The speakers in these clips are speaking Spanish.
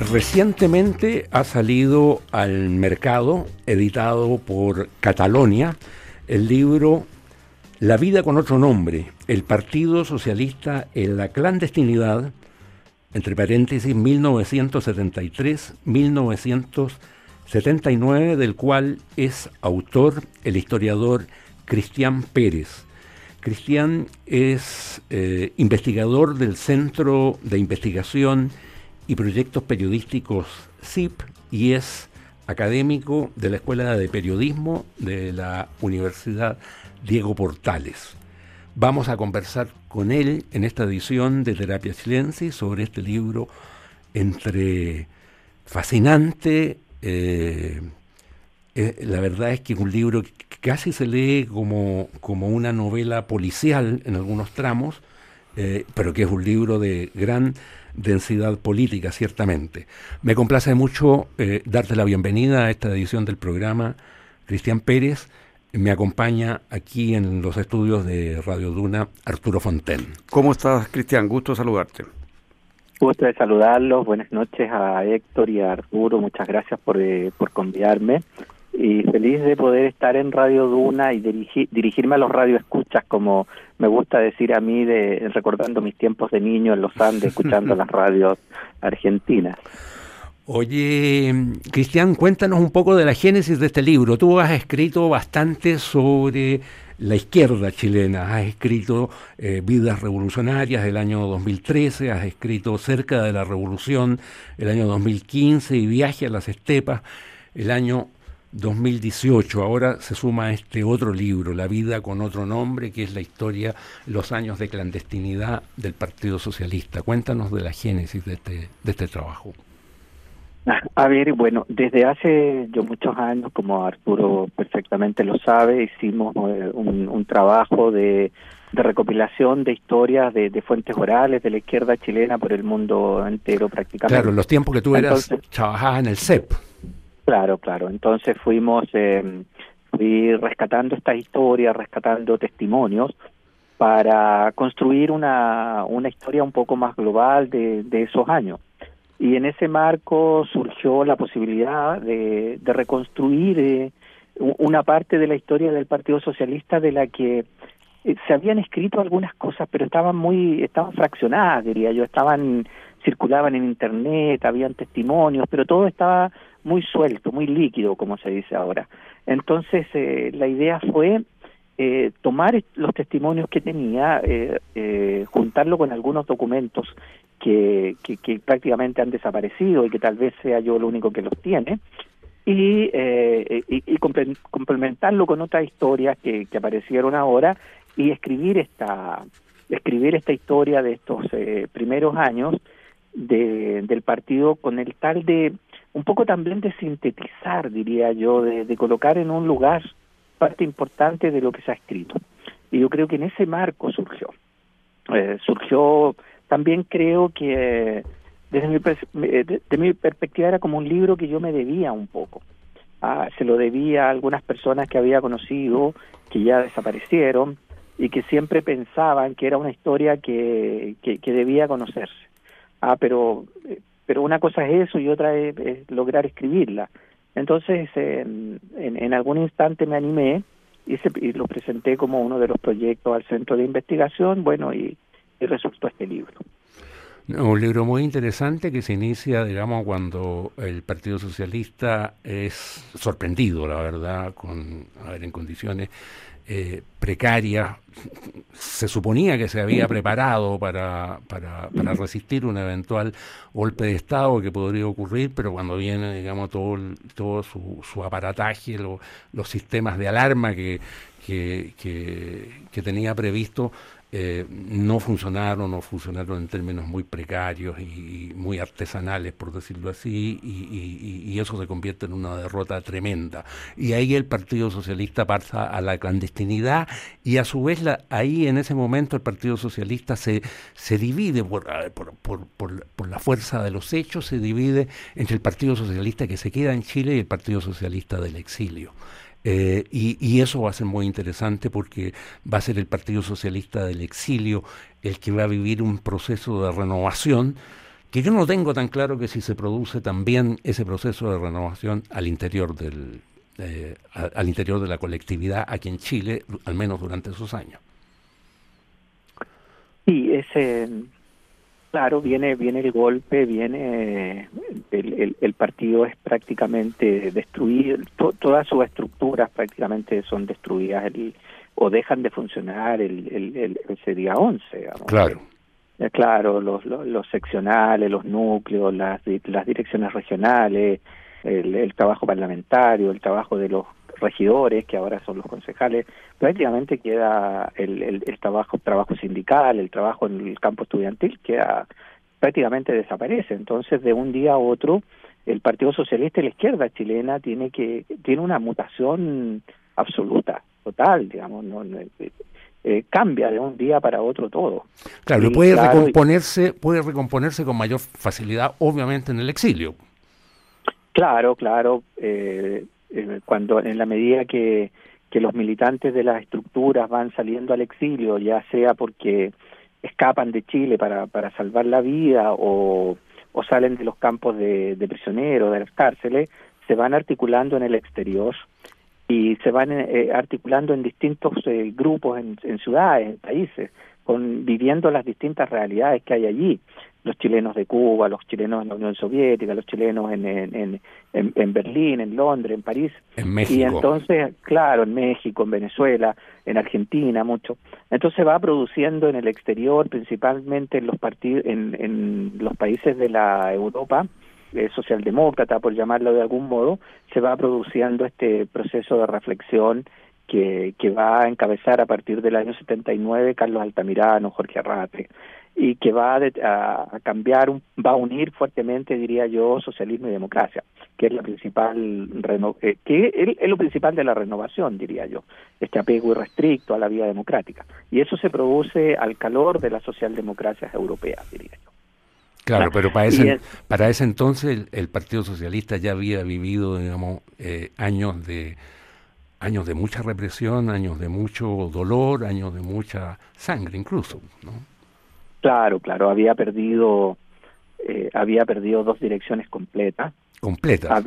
Recientemente ha salido al mercado, editado por Catalonia, el libro La vida con otro nombre, el Partido Socialista en la clandestinidad, entre paréntesis 1973-1979, del cual es autor el historiador Cristian Pérez. Cristian es investigador del Centro de Investigación y Proyectos Periodísticos CIP y es académico de la Escuela de Periodismo de la Universidad Diego Portales. Vamos a conversar con él en esta edición de Terapia Chilensis sobre este libro entre fascinante. La verdad es que es un libro que casi se lee como una novela policial en algunos tramos, pero que es un libro de gran densidad política, ciertamente. Me complace mucho darte la bienvenida a esta edición del programa, Cristian Pérez. Me acompaña aquí en los estudios de Radio Duna Arturo Fonten. ¿Cómo estás, Cristian? Gusto saludarte. Gusto de saludarlos. Buenas noches a Héctor y a Arturo. Muchas gracias por convidarme. Y feliz de poder estar en Radio Duna y dirigirme a los radioescuchas, como me gusta decir a mí, recordando mis tiempos de niño en los Andes, escuchando las radios argentinas. Oye, Cristian, cuéntanos un poco de la génesis de este libro. Tú has escrito bastante sobre la izquierda chilena, has escrito Vidas Revolucionarias del año 2013, has escrito Cerca de la Revolución el año 2015 y Viaje a las Estepas el año 2018. Ahora se suma este otro libro, La vida con otro nombre, que es la historia, los años de clandestinidad del Partido Socialista. Cuéntanos de la génesis de este trabajo. A ver, bueno, desde hace muchos años, como Arturo perfectamente lo sabe, hicimos un trabajo de recopilación de historias de fuentes orales de la izquierda chilena por el mundo entero prácticamente. Claro, en los tiempos que tú trabajabas en el CEP. Claro. Entonces fui rescatando estas historias, rescatando testimonios para construir una historia un poco más global de esos años. Y en ese marco surgió la posibilidad de reconstruir una parte de la historia del Partido Socialista de la que se habían escrito algunas cosas, pero estaban fraccionadas, diría yo, circulaban en internet, habían testimonios, pero todo estaba muy suelto, muy líquido, como se dice ahora. Entonces la idea fue tomar los testimonios que tenía, juntarlo con algunos documentos que prácticamente han desaparecido y que tal vez sea yo el único que los tiene, y complementarlo con otras historias que aparecieron ahora y escribir esta historia de estos primeros años del partido, con el tal de un poco también de sintetizar, diría yo, de colocar en un lugar parte importante de lo que se ha escrito. Y yo creo que en ese marco surgió también, creo que desde mi perspectiva era como un libro que yo me debía un poco. Se lo debía a algunas personas que había conocido, que ya desaparecieron, y que siempre pensaban que era una historia que debía conocerse. Pero una cosa es eso y otra es lograr escribirla. Entonces, en algún instante me animé y lo presenté como uno de los proyectos al Centro de Investigación, bueno, y resultó este libro. Un libro muy interesante que se inicia, digamos, cuando el Partido Socialista es sorprendido, la verdad, en condiciones precarias. Se suponía que se había preparado para resistir un eventual golpe de Estado que podría ocurrir, pero cuando viene, digamos, todo su aparataje, los sistemas de alarma que tenía previsto, no funcionaron en términos muy precarios y muy artesanales, por decirlo así, y eso se convierte en una derrota tremenda. Y ahí el Partido Socialista pasa a la clandestinidad y a su vez ahí en ese momento el Partido Socialista se divide por la fuerza de los hechos, se divide entre el Partido Socialista que se queda en Chile y el Partido Socialista del exilio. Y eso va a ser muy interesante porque va a ser el Partido Socialista del exilio el que va a vivir un proceso de renovación que yo no tengo tan claro que si se produce también ese proceso de renovación al interior al interior de la colectividad aquí en Chile, al menos durante esos años. Sí, claro, viene el golpe, viene el partido es prácticamente destruido, todas sus estructuras prácticamente son destruidas o dejan de funcionar ese día 11, digamos. Claro. Claro, los seccionales, los núcleos, las direcciones regionales, el trabajo parlamentario, el trabajo de los regidores, que ahora son los concejales, prácticamente queda el trabajo sindical, el trabajo en el campo estudiantil, prácticamente desaparece. Entonces, de un día a otro, el Partido Socialista y la izquierda chilena tiene una mutación absoluta, total, digamos, cambia de un día para otro todo. Claro, puede recomponerse con mayor facilidad, obviamente, en el exilio. Claro, cuando en la medida que los militantes de las estructuras van saliendo al exilio, ya sea porque escapan de Chile para salvar la vida o salen de los campos de prisioneros, de las cárceles, se van articulando en el exterior y se van articulando en distintos grupos en ciudades, en países, viviendo las distintas realidades que hay allí. Los chilenos de Cuba, los chilenos en la Unión Soviética, los chilenos en Berlín, en Londres, en París. En México. Y entonces, claro, en México, en Venezuela, en Argentina, mucho. Entonces va produciendo en el exterior, principalmente en los países de la Europa socialdemócrata, por llamarlo de algún modo, se va produciendo este proceso de reflexión que va a encabezar a partir del año 79 Carlos Altamirano, Jorge Arrate, y que va a cambiar, va a unir fuertemente, diría yo, socialismo y democracia, que es la principal es lo principal de la renovación, diría yo, este apego irrestricto a la vía democrática. Y eso se produce al calor de las socialdemocracias europeas, diría yo. Claro, pero para ese entonces el Partido Socialista ya había vivido, digamos, años de mucha represión, años de mucho dolor, años de mucha sangre incluso, ¿no? Claro, había perdido 2 direcciones completas. ¿Completas?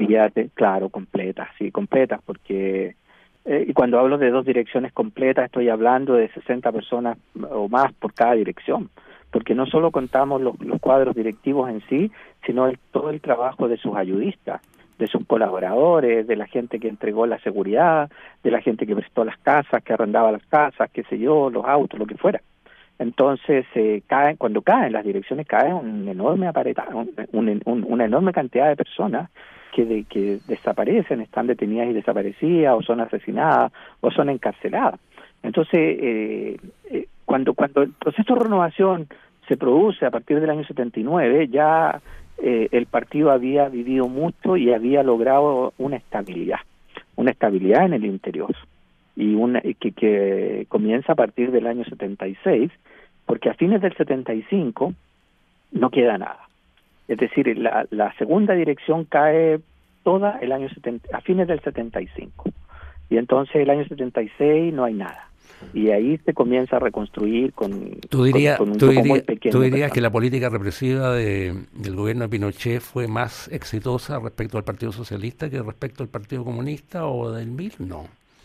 Completas, porque y cuando hablo de 2 direcciones completas estoy hablando de 60 personas o más por cada dirección, porque no solo contamos los cuadros directivos en sí, sino todo el trabajo de sus ayudistas, de sus colaboradores, de la gente que entregó la seguridad, de la gente que prestó las casas, que arrendaba las casas, qué sé yo, los autos, lo que fuera. Entonces, cuando caen las direcciones, cae un enorme una enorme cantidad de personas que desaparecen, están detenidas y desaparecidas, o son asesinadas, o son encarceladas. Entonces, cuando el proceso de renovación se produce a partir del año 79, ya el partido había vivido mucho y había logrado una estabilidad en el interior, y que comienza a partir del año 76, porque a fines del 75 no queda nada. Es decir, la segunda dirección cae toda a fines del 75, y entonces el año 76 no hay nada. Y ahí se comienza a reconstruir con un grupo muy pequeño. ¿Tú dirías que la política represiva del gobierno de Pinochet fue más exitosa respecto al Partido Socialista que respecto al Partido Comunista o del MIR? No.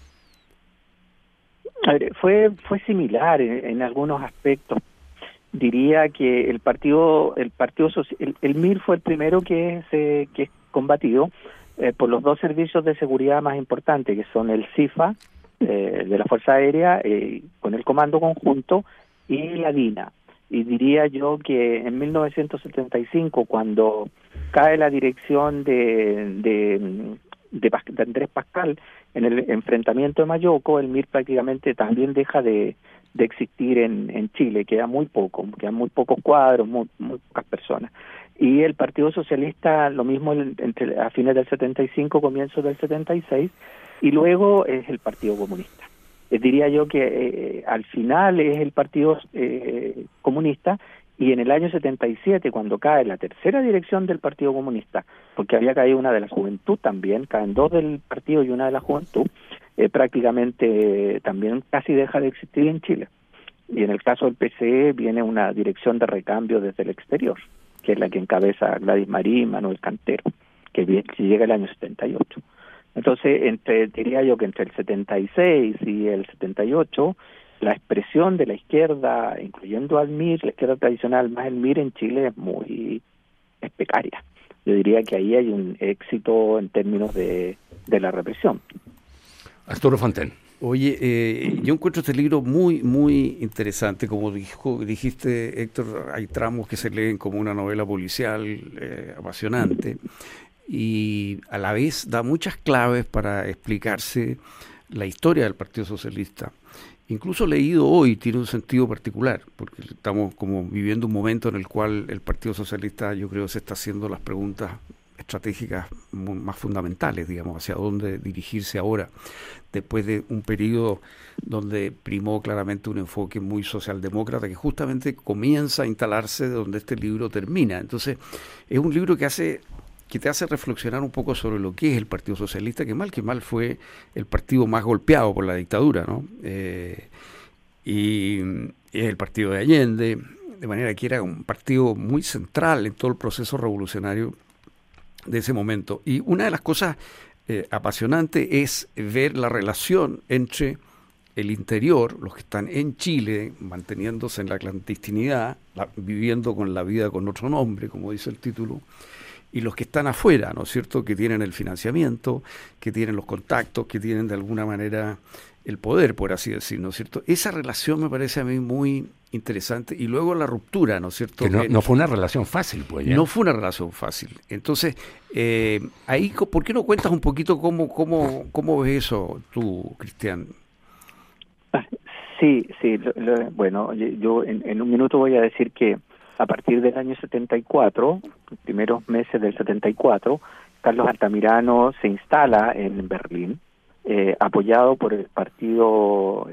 A ver, fue similar en algunos aspectos. Diría que el MIR fue el primero que es combatido por los 2 servicios de seguridad más importantes, que son el CIFA, de la Fuerza Aérea, con el Comando Conjunto, y la DINA. Y diría yo que en 1975, cuando cae la dirección de Andrés Pascal en el enfrentamiento de Mayoco, el MIR prácticamente también deja de existir en Chile, quedan muy pocos cuadros, muy pocas personas. Y el Partido Socialista, lo mismo a fines del 75, comienzos del 76, y luego es el Partido Comunista. Diría yo que al final es el Partido Comunista, y en el año 77, cuando cae la tercera dirección del Partido Comunista, porque había caído una de la Juventud también, caen 2 del partido y una de la Juventud, prácticamente también casi deja de existir en Chile. Y en el caso del PCE viene una dirección de recambio desde el exterior. que es la que encabeza Gladys Marín, Manuel Cantero, que llega el año 78. Entonces, diría yo que entre el 76 y el 78, la expresión de la izquierda, incluyendo al MIR, la izquierda tradicional más el MIR en Chile es precaria. Yo diría que ahí hay un éxito en términos de la represión. Arturo Fonten. Oye, yo encuentro este libro muy, muy interesante. Como dijiste, Héctor, hay tramos que se leen como una novela policial apasionante y a la vez da muchas claves para explicarse la historia del Partido Socialista. Incluso leído hoy tiene un sentido particular, porque estamos como viviendo un momento en el cual el Partido Socialista, yo creo, se está haciendo las preguntas estratégicas más fundamentales, digamos, hacia dónde dirigirse ahora, después de un periodo donde primó claramente un enfoque muy socialdemócrata que justamente comienza a instalarse de donde este libro termina. Entonces, es un libro que te hace reflexionar un poco sobre lo que es el Partido Socialista, que mal fue el partido más golpeado por la dictadura, ¿no? Y es el partido de Allende, de manera que era un partido muy central en todo el proceso revolucionario de ese momento. Y una de las cosas apasionantes es ver la relación entre el interior, los que están en Chile, manteniéndose en la clandestinidad, viviendo con la vida con otro nombre, como dice el título, y los que están afuera, ¿no es cierto?, que tienen el financiamiento, que tienen los contactos, que tienen de alguna manera el poder, por así decir, ¿no es cierto? Esa relación me parece a mí muy interesante. Y luego la ruptura, ¿no es cierto? Que no fue una relación fácil, pues. ¿Ya? No fue una relación fácil. Entonces, ahí, ¿por qué no cuentas un poquito cómo ves eso tú, Cristian? Sí. Bueno, yo en un minuto voy a decir que a partir del año 74, los primeros meses del 74, Carlos Altamirano se instala en Berlín, apoyado por el partido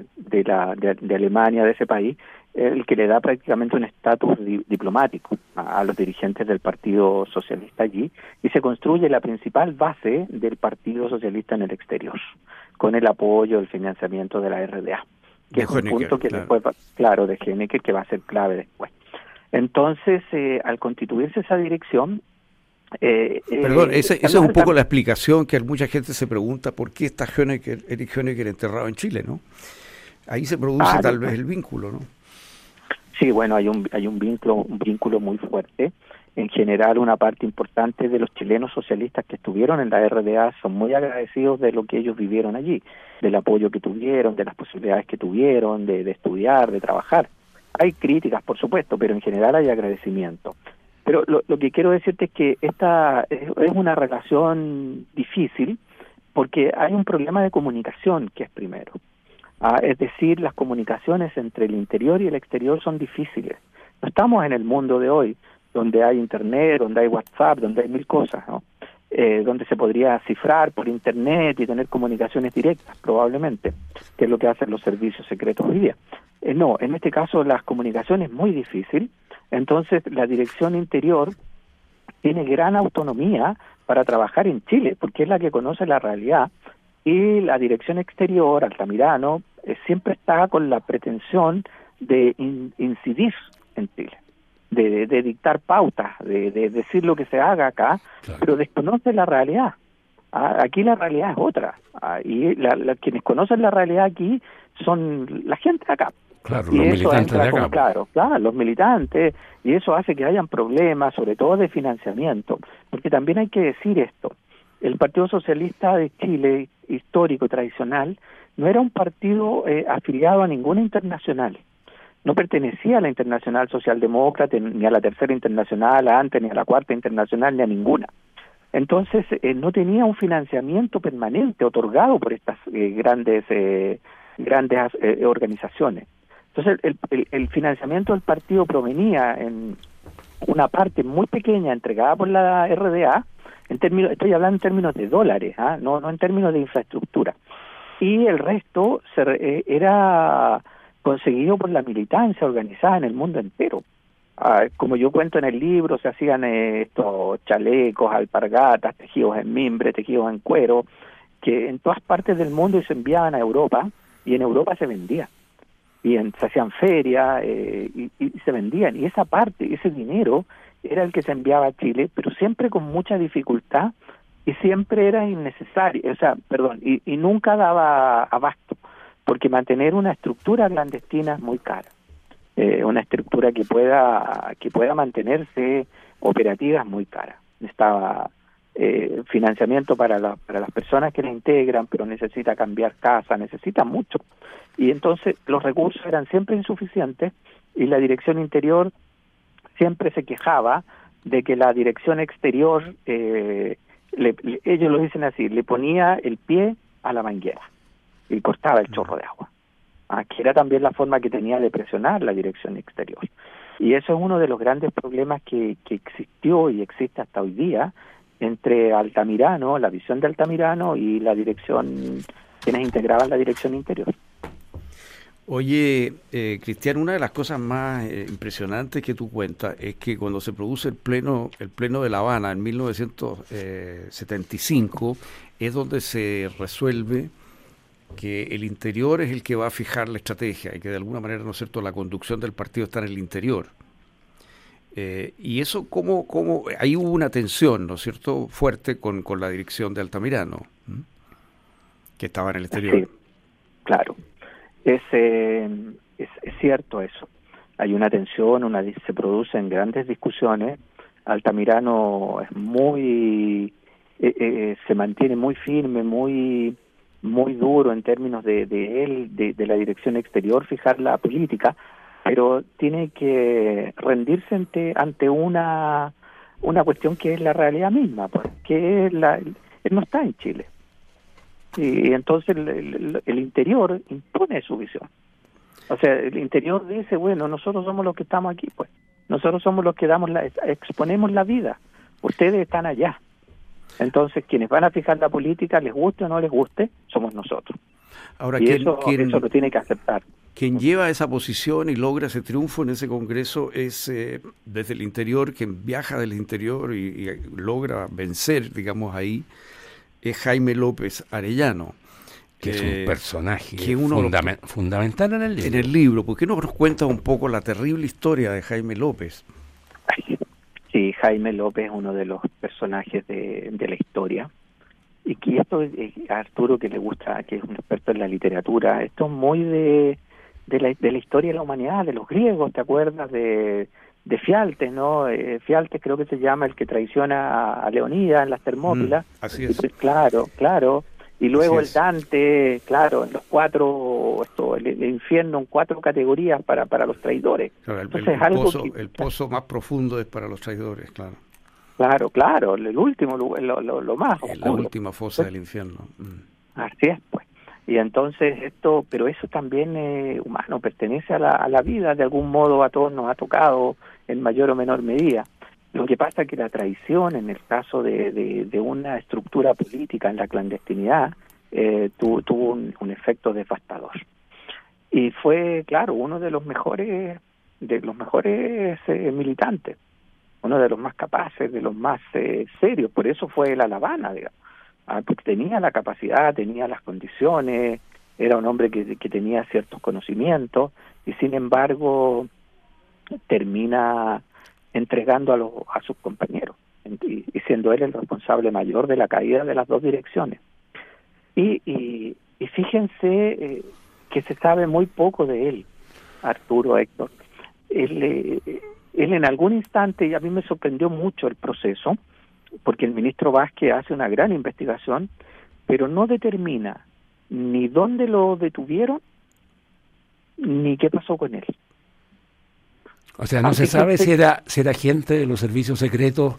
de Alemania, de ese país, el que le da prácticamente un estatus diplomático a los dirigentes del Partido Socialista allí, y se construye la principal base del Partido Socialista en el exterior, con el apoyo, el financiamiento de la RDA, que es un punto que después, claro, de Honecker, que va a ser clave después. Entonces, al constituirse esa dirección... Perdón, esa es un poco la explicación que mucha gente se pregunta por qué está Erich Honecker enterrado en Chile, ¿no? Ahí se produce tal vez el vínculo, ¿no? Sí, bueno, hay un vínculo muy fuerte. En general, una parte importante de los chilenos socialistas que estuvieron en la RDA son muy agradecidos de lo que ellos vivieron allí, del apoyo que tuvieron, de las posibilidades que tuvieron de estudiar, de trabajar. Hay críticas, por supuesto, pero en general hay agradecimiento. Pero lo que quiero decirte es que esta es una relación difícil porque hay un problema de comunicación que es primero. Es decir, las comunicaciones entre el interior y el exterior son difíciles. No estamos en el mundo de hoy, donde hay Internet, donde hay WhatsApp, donde hay mil cosas, ¿no? Donde se podría cifrar por Internet y tener comunicaciones directas, probablemente, que es lo que hacen los servicios secretos hoy día. No, en este caso la comunicación es muy difícil, entonces la dirección interior tiene gran autonomía para trabajar en Chile, porque es la que conoce la realidad, y la dirección exterior, Altamirano, siempre está con la pretensión de incidir en Chile, de dictar pautas, de decir lo que se haga acá, claro, pero desconoce la realidad. Aquí la realidad es otra, y quienes conocen la realidad aquí son la gente de acá. Claro, los militantes de acá. Claro, los militantes, y eso hace que hayan problemas, sobre todo de financiamiento, porque también hay que decir esto, el Partido Socialista de Chile, histórico y tradicional, no era un partido afiliado a ninguna internacional, no pertenecía a la Internacional Socialdemócrata, ni a la Tercera Internacional antes, ni a la Cuarta Internacional, ni a ninguna. Entonces, no tenía un financiamiento permanente otorgado por estas grandes organizaciones. Entonces, el financiamiento del partido provenía en una parte muy pequeña entregada por la RDA, estoy hablando en términos de dólares, no en términos de infraestructura. Y el resto era conseguido por la militancia organizada en el mundo entero. Como yo cuento en el libro, se hacían estos chalecos, alpargatas, tejidos en mimbre, tejidos en cuero, que en todas partes del mundo se enviaban a Europa, y en Europa se vendían. Y se hacían ferias y se vendían. Y esa parte, ese dinero, era el que se enviaba a Chile, pero siempre con mucha dificultad y siempre era innecesario, y nunca daba abasto, porque mantener una estructura clandestina es muy cara. Una estructura que pueda mantenerse operativa es muy cara. Estaba financiamiento para las personas que la integran, pero necesita cambiar casa, necesita mucho. Y entonces los recursos eran siempre insuficientes y la Dirección Interior siempre se quejaba de que la Dirección Exterior, ellos lo dicen así, le ponía el pie a la manguera y cortaba el chorro de agua. Que era también la forma que tenía de presionar la Dirección Exterior. Y eso es uno de los grandes problemas que existió y existe hasta hoy día entre Altamirano, la visión de Altamirano y la dirección, quienes integraban la Dirección Interior. Oye, Cristian, una de las cosas más impresionantes que tú cuentas es que cuando se produce el pleno de La Habana en 1975 es donde se resuelve que el interior es el que va a fijar la estrategia y que de alguna manera, ¿no es cierto?, la conducción del partido está en el interior. Y eso, ¿cómo? Ahí hubo una tensión, ¿no es cierto?, fuerte con la dirección de Altamirano, que estaba en el exterior. Sí, claro. Es cierto eso. Hay una tensión, se producen grandes discusiones. Altamirano es se mantiene muy firme, muy duro en términos de la Dirección Exterior fijar la política, pero tiene que rendirse ante una cuestión que es la realidad misma, pues, que él no está en Chile. Y entonces el interior impone su visión. O sea, el interior dice, bueno, nosotros somos los que estamos aquí, pues. Nosotros somos los que exponemos la vida. Ustedes están allá. Entonces, quienes van a fijar la política, les guste o no les guste, somos nosotros. Ahora, y eso lo tiene que aceptar. Quien lleva esa posición y logra ese triunfo en ese congreso es desde el interior, quien viaja del interior y logra vencer, digamos, ahí, es Jaime López Arellano. Que es un personaje fundamental en el libro. En el libro, ¿por qué no nos cuenta un poco la terrible historia de Jaime López? Sí, Jaime López es uno de los personajes de la historia. Y que esto a Arturo, que le gusta, que es un experto en la literatura, esto es muy de la historia de la humanidad, de los griegos, ¿te acuerdas? De Fialtes, ¿no? Fialtes creo que se llama el que traiciona a Leonidas en las Termópilas. Así es. Claro. Y luego el Dante, claro, en los el infierno en 4 categorías para los traidores. Claro, el pozo más profundo es para los traidores, claro. Claro, el último, lo más oscuro. La última fosa del infierno. Así es, pues. Y entonces pero eso también humano, pertenece a la vida, de algún modo a todos nos ha tocado en mayor o menor medida. Lo que pasa es que la traición, en el caso de una estructura política en la clandestinidad, tuvo un efecto devastador. Y fue, claro, uno de los mejores militantes, uno de los más capaces, de los más serios. Por eso fue él a La Habana, digamos. Porque tenía la capacidad, tenía las condiciones, era un hombre que tenía ciertos conocimientos, y sin embargo termina entregando a sus compañeros, y siendo él el responsable mayor de la caída de las dos direcciones. Y fíjense que se sabe muy poco de él, Arturo, Héctor. Él en algún instante, y a mí me sorprendió mucho el proceso, porque el ministro Vázquez hace una gran investigación, pero no determina ni dónde lo detuvieron, ni qué pasó con él. O sea, no se sabe si era agente de los servicios secretos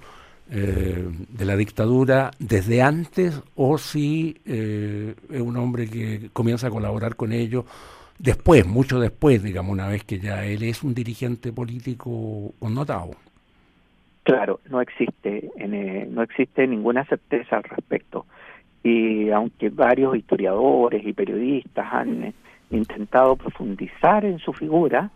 de la dictadura desde antes, o si es un hombre que comienza a colaborar con ellos después, mucho después, digamos, una vez que ya él es un dirigente político connotado. Claro, no existe ninguna certeza al respecto. Y aunque varios historiadores y periodistas han intentado profundizar en su figura,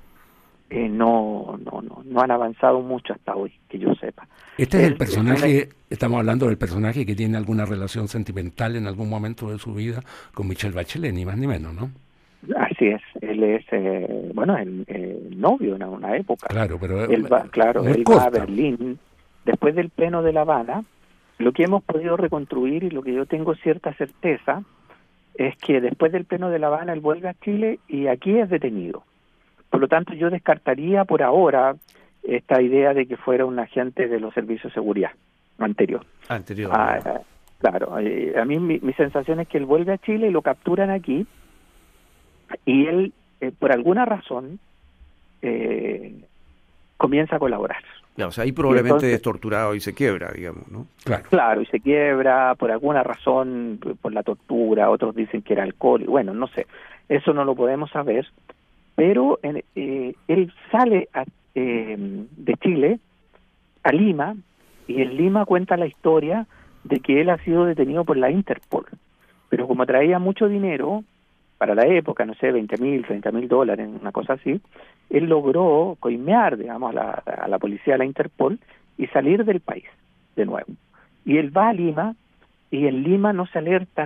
no han avanzado mucho hasta hoy, que yo sepa. Este es el personaje, estamos hablando del personaje que tiene alguna relación sentimental en algún momento de su vida con Michelle Bachelet, ni más ni menos, ¿no? Así Así es, él es, bueno, el novio en una época. Claro, pero él va a Berlín. Después del pleno de La Habana, lo que hemos podido reconstruir y lo que yo tengo cierta certeza es que después del pleno de La Habana él vuelve a Chile y aquí es detenido. Por lo tanto, yo descartaría por ahora esta idea de que fuera un agente de los servicios de seguridad anterior. Claro, a mí mi sensación es que él vuelve a Chile y lo capturan aquí y él, por alguna razón, comienza a colaborar. Claro, o sea, ahí probablemente es torturado y se quiebra, digamos, ¿no? Claro, y se quiebra por alguna razón, por la tortura, otros dicen que era alcohol, bueno, no sé, eso no lo podemos saber, pero él sale de Chile a Lima, y en Lima cuenta la historia de que él ha sido detenido por la Interpol, pero como traía mucho dinero, para la época, no sé, $20,000, $30,000, una cosa así, él logró coimear, digamos, a la policía, a la Interpol, y salir del país, de nuevo. Y él va a Lima, y en Lima no se alertan,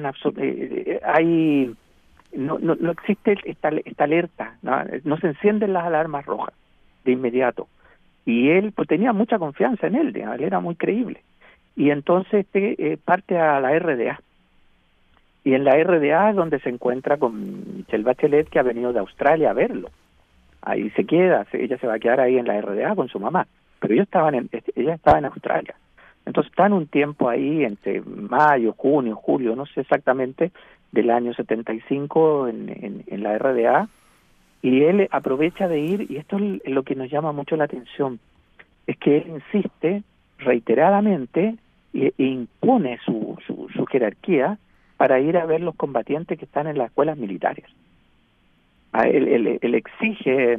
no existe esta alerta, no se encienden las alarmas rojas de inmediato. Y él, pues tenía mucha confianza en él, digamos, él era muy creíble. Y entonces parte a la RDA. Y en la RDA es donde se encuentra con Michelle Bachelet, que ha venido de Australia a verlo. Ahí se queda, ella se va a quedar ahí en la RDA con su mamá. Pero ella estaba en Australia. Entonces están un tiempo ahí entre mayo, junio, julio, no sé exactamente, del año 75 en la RDA. Y él aprovecha de ir, y esto es lo que nos llama mucho la atención, es que él insiste reiteradamente e impone su jerarquía para ir a ver los combatientes que están en las escuelas militares. Él exige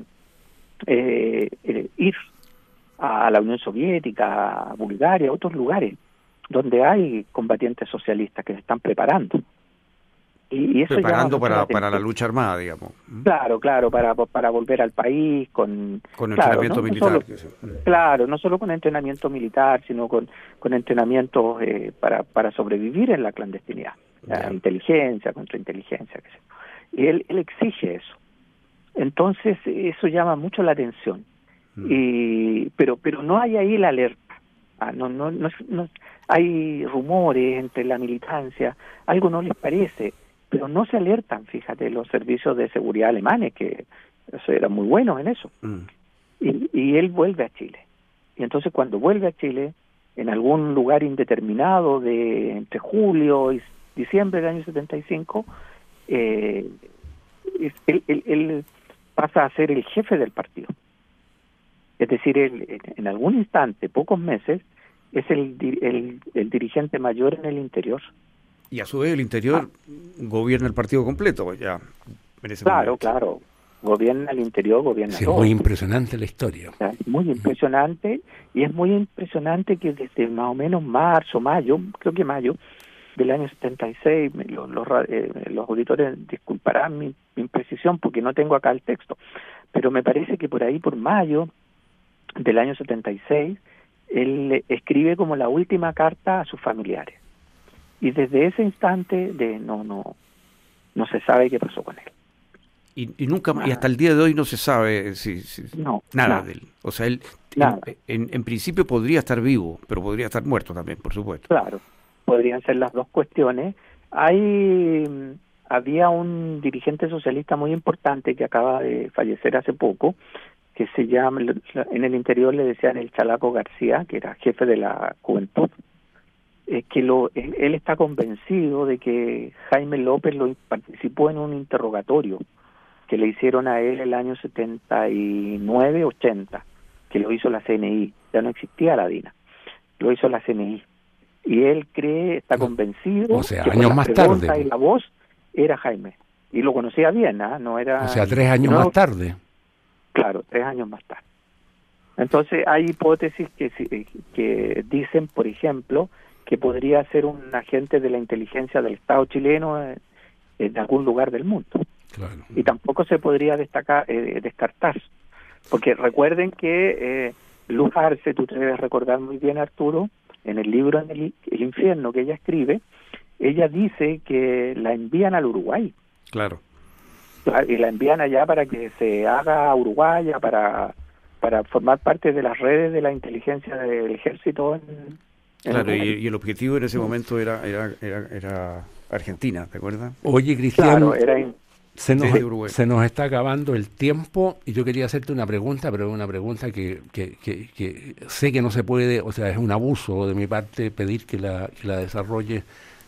ir a la Unión Soviética, a Bulgaria, a otros lugares donde hay combatientes socialistas que se están preparando. Y eso preparando para la lucha armada, digamos. Claro, para volver al país con entrenamiento militar. No solo con entrenamiento militar, sino con entrenamientos para sobrevivir en la clandestinidad. Inteligencia, contrainteligencia, qué sé yo. Y él exige eso. Entonces, eso llama mucho la atención. Pero no hay ahí la alerta. No hay rumores entre la militancia, algo no les parece, pero no se alertan, fíjate, los servicios de seguridad alemanes, que eran muy buenos en eso. Y él vuelve a Chile. Y entonces cuando vuelve a Chile, en algún lugar indeterminado entre julio y diciembre del año 75, él pasa a ser el jefe del partido. Es decir, él en algún instante, pocos meses, es el dirigente mayor en el interior. Y a su vez el interior gobierna el partido completo, pues ya. Claro. Gobierna el interior, gobierna todo. Es muy impresionante la historia. Es muy impresionante, y es muy impresionante que desde más o menos mayo del año 76, los auditores disculparán mi imprecisión porque no tengo acá el texto, pero me parece que por ahí, por mayo del año 76, él escribe como la última carta a sus familiares. Y desde ese instante no se sabe qué pasó con él. Y hasta el día de hoy no se sabe nada de él. O sea, él en principio podría estar vivo, pero podría estar muerto también, por supuesto. Claro, podrían ser las dos cuestiones. Había un dirigente socialista muy importante que acaba de fallecer hace poco, que se llama, en el interior le decían el Chalaco García, que era jefe de la Juventud, él está convencido de que Jaime López participó en un interrogatorio que le hicieron a él el año 79-80, que lo hizo la CNI, ya no existía la DINA, lo hizo la CNI, y él está convencido, o sea, que años más tarde, y la voz era Jaime, y lo conocía bien, no era... O sea, 3 años más tarde. Claro, 3 años más tarde. Entonces hay hipótesis que dicen, por ejemplo, que podría ser un agente de la inteligencia del Estado chileno en algún lugar del mundo. Claro. Y tampoco se podría descartar, porque recuerden que Luz Arce, tú te debes recordar muy bien, Arturo, en el libro El infierno que ella escribe, ella dice que la envían al Uruguay. Claro. y la envían allá para que se haga uruguaya, para formar parte de las redes de la inteligencia del ejército. Claro, y el objetivo en ese momento era Argentina, ¿te acuerdas? Oye, Cristian, claro, se nos está acabando el tiempo y yo quería hacerte una pregunta, pero una pregunta que sé que no se puede, o sea, es un abuso de mi parte pedir que la desarrolle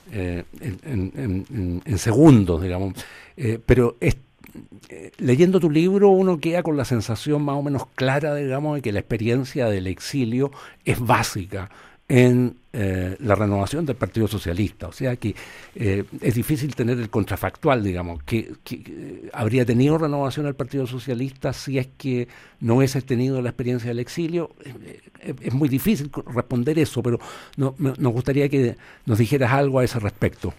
en segundos, digamos, pero leyendo tu libro uno queda con la sensación más o menos clara, digamos, de que la experiencia del exilio es básica en la renovación del Partido Socialista, o sea que es difícil tener el contrafactual, digamos, que habría tenido renovación el Partido Socialista si es que no hubiese tenido la experiencia del exilio. Es muy difícil responder eso, pero nos gustaría que nos dijeras algo a ese respecto.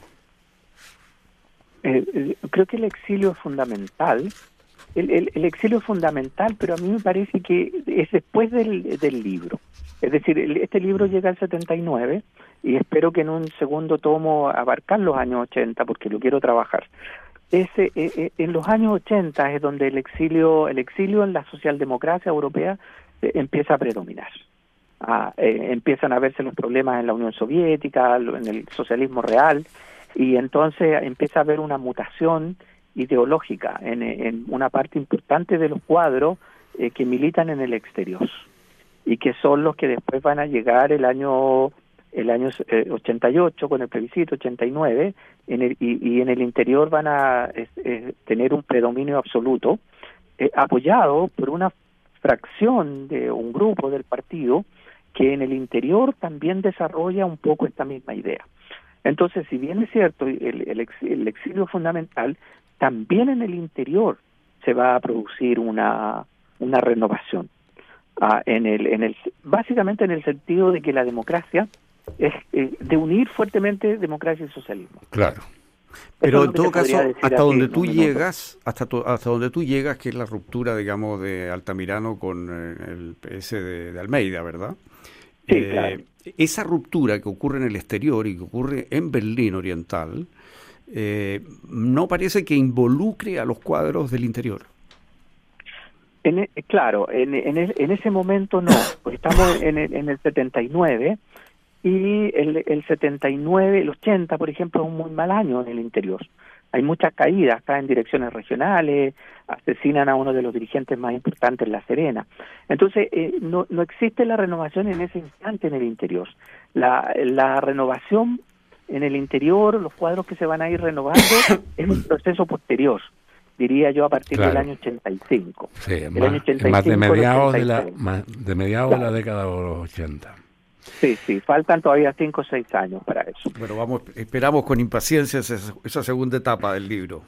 Creo que el exilio es fundamental. El exilio es fundamental, pero a mí me parece que es después del libro. Es decir, este libro llega al 79 y espero que en un segundo tomo abarcar los años 80 porque lo quiero trabajar. En los años 80 es donde el exilio en la socialdemocracia europea empieza a predominar. Empiezan a verse los problemas en la Unión Soviética, en el socialismo real, y entonces empieza a haber una mutación ideológica en una parte importante de los cuadros que militan en el exterior y que son los que después van a llegar el año 88 con el plebiscito, 89, y en el interior van a tener un predominio absoluto, apoyado por una fracción de un grupo del partido que en el interior también desarrolla un poco esta misma idea. Entonces, si bien es cierto, el exilio es fundamental, también en el interior se va a producir una renovación. Básicamente en el sentido de que la democracia es de unir fuertemente democracia y socialismo. Claro. Pero en todo caso, hasta donde tú llegas, que es la ruptura, digamos, de Altamirano con el PS de Almeida, ¿verdad? Sí, claro. Esa ruptura que ocurre en el exterior y que ocurre en Berlín Oriental, no parece que involucre a los cuadros del interior. Claro, en ese momento no, pues estamos en el 79 y el 79, el 80, por ejemplo, es un muy mal año en el interior. Hay muchas caídas, caen direcciones regionales, asesinan a uno de los dirigentes más importantes en La Serena. Entonces, no existe la renovación en ese instante en el interior. La renovación en el interior, los cuadros que se van a ir renovando, es un proceso posterior, diría yo, a partir del año 85. Sí, más de mediados de la década de los 80. Sí, faltan todavía 5 o 6 años para eso. Bueno, esperamos con impaciencia esa segunda etapa del libro,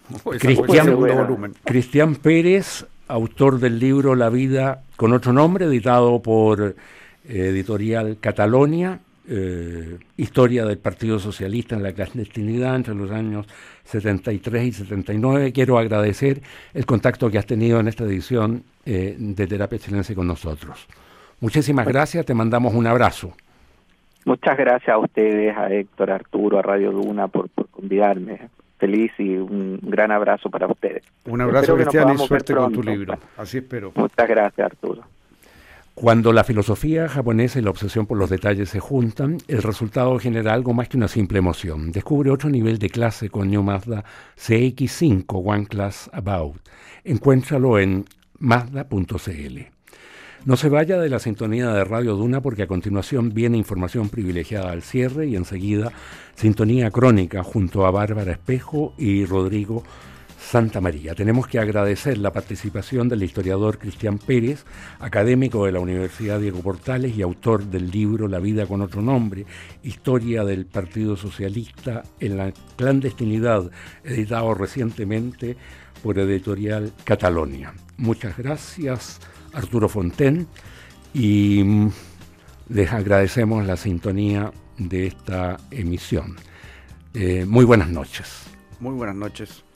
Cristian Pérez, autor del libro La vida con otro nombre, editado por Editorial Catalonia, historia del Partido Socialista en la clandestinidad entre los años 73 y 79. Quiero agradecer el contacto que has tenido en esta edición de Terapia Chilense con nosotros. Muchísimas gracias, te mandamos un abrazo. Muchas gracias a ustedes, a Héctor, a Arturo, a Radio Duna por convidarme. Feliz y un gran abrazo para ustedes. Un abrazo, Cristian, y suerte con tu libro. Así espero. Muchas gracias, Arturo. Cuando la filosofía japonesa y la obsesión por los detalles se juntan, el resultado genera algo más que una simple emoción. Descubre otro nivel de clase con New Mazda CX-5 One Class About. Encuéntralo en mazda.cl. No se vaya de la sintonía de Radio Duna porque a continuación viene información privilegiada al cierre y enseguida sintonía crónica junto a Bárbara Espejo y Rodrigo Santamaría. Tenemos que agradecer la participación del historiador Cristian Pérez, académico de la Universidad Diego Portales y autor del libro La vida con otro nombre, historia del Partido Socialista en la clandestinidad, editado recientemente por Editorial Catalonia. Muchas gracias, Arturo Fonten, y les agradecemos la sintonía de esta emisión. Muy buenas noches. Muy buenas noches.